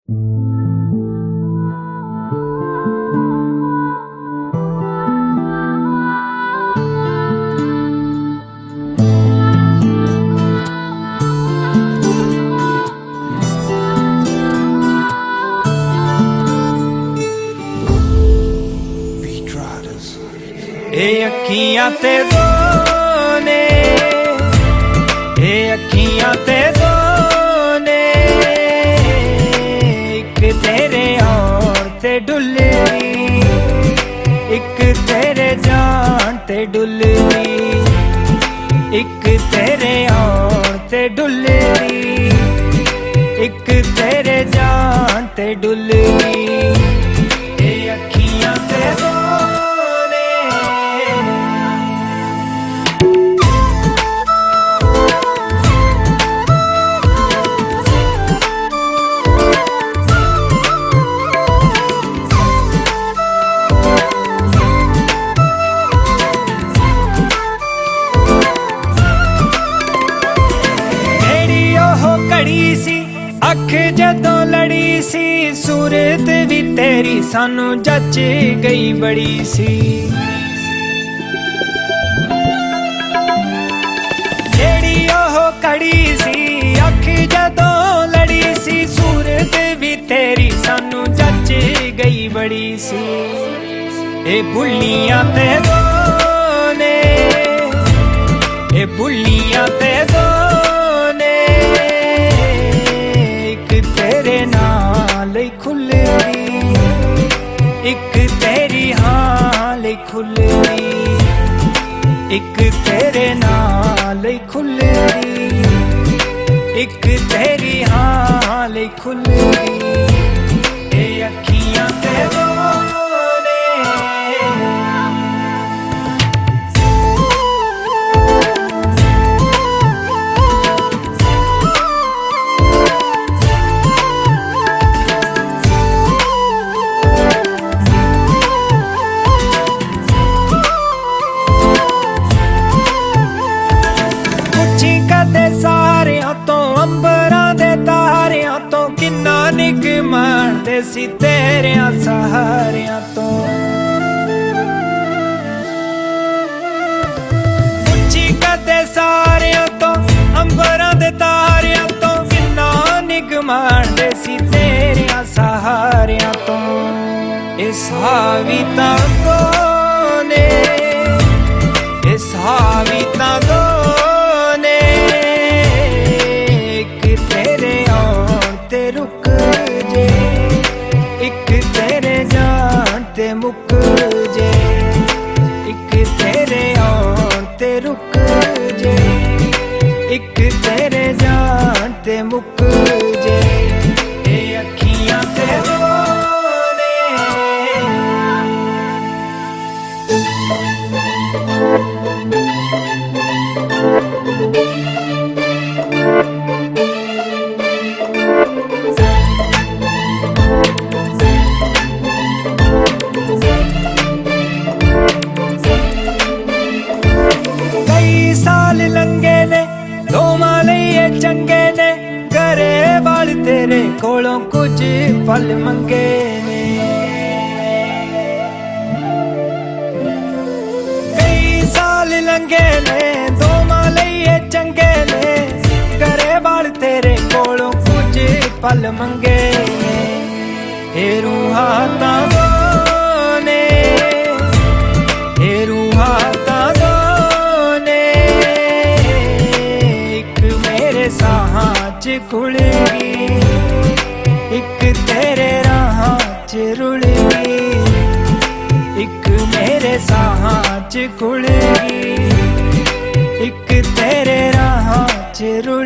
ए अखियां ते सोने, ए अखियां ते सोने, एक तेरे और ते डुलरी, एक तेरे जान ते डुलरी, एक तेरे और ते डुलरी, एक तेरे जान ते डुलरी। ए अखियां ते घड़ी सी अख जदों लड़ी सी, सूरत भी तेरी सानू जच गई बड़ी सी। जेड़ी ओह घड़ी सी अख जदों लड़ी सी, सूरत भी तेरी सानू जच गई बड़ी सी। ए बुल्लियां ते सोने, ए बुल्लियां ते सोने, तेरे नाल खुलरी, एक तेरी हाल खुलरी, एक तेरे नाल खुलरी, एक तेरी हाल खुलरी। ए अखियां ते सारियां तो अंबरां दे तारियां तो, किन्ना निग मारदे सी तेरियां सहारियां तो। उच्ची कदे सारियां तो अंबरां दे तारियां तो, किन्ना निग मारदे सी तेरियां सहारियां तो। इस हावी तां ने, इस हावी तां रुक जे, एक तेरे जान ते मुक जे, एक तेरे और ते रुक जे, एक तेरे जान ते मुक जे। ए अखियां ते लंगे ने दोवां लईए चंगे ने, करे वाल तेरे कोलों कुछ पल मंगे ने। कई साल लंगे ने दोवां लईए चंगे ने, करे वाल तेरे कोलों कुछ पल मंगे ने। ए रूहां तां सोने, ए रूहां तां साहां च खुलगी, एक तेरे राहां च रुलगी, एक मेरे साहां च खुलगी, एक तेरे राहां च रुलगी।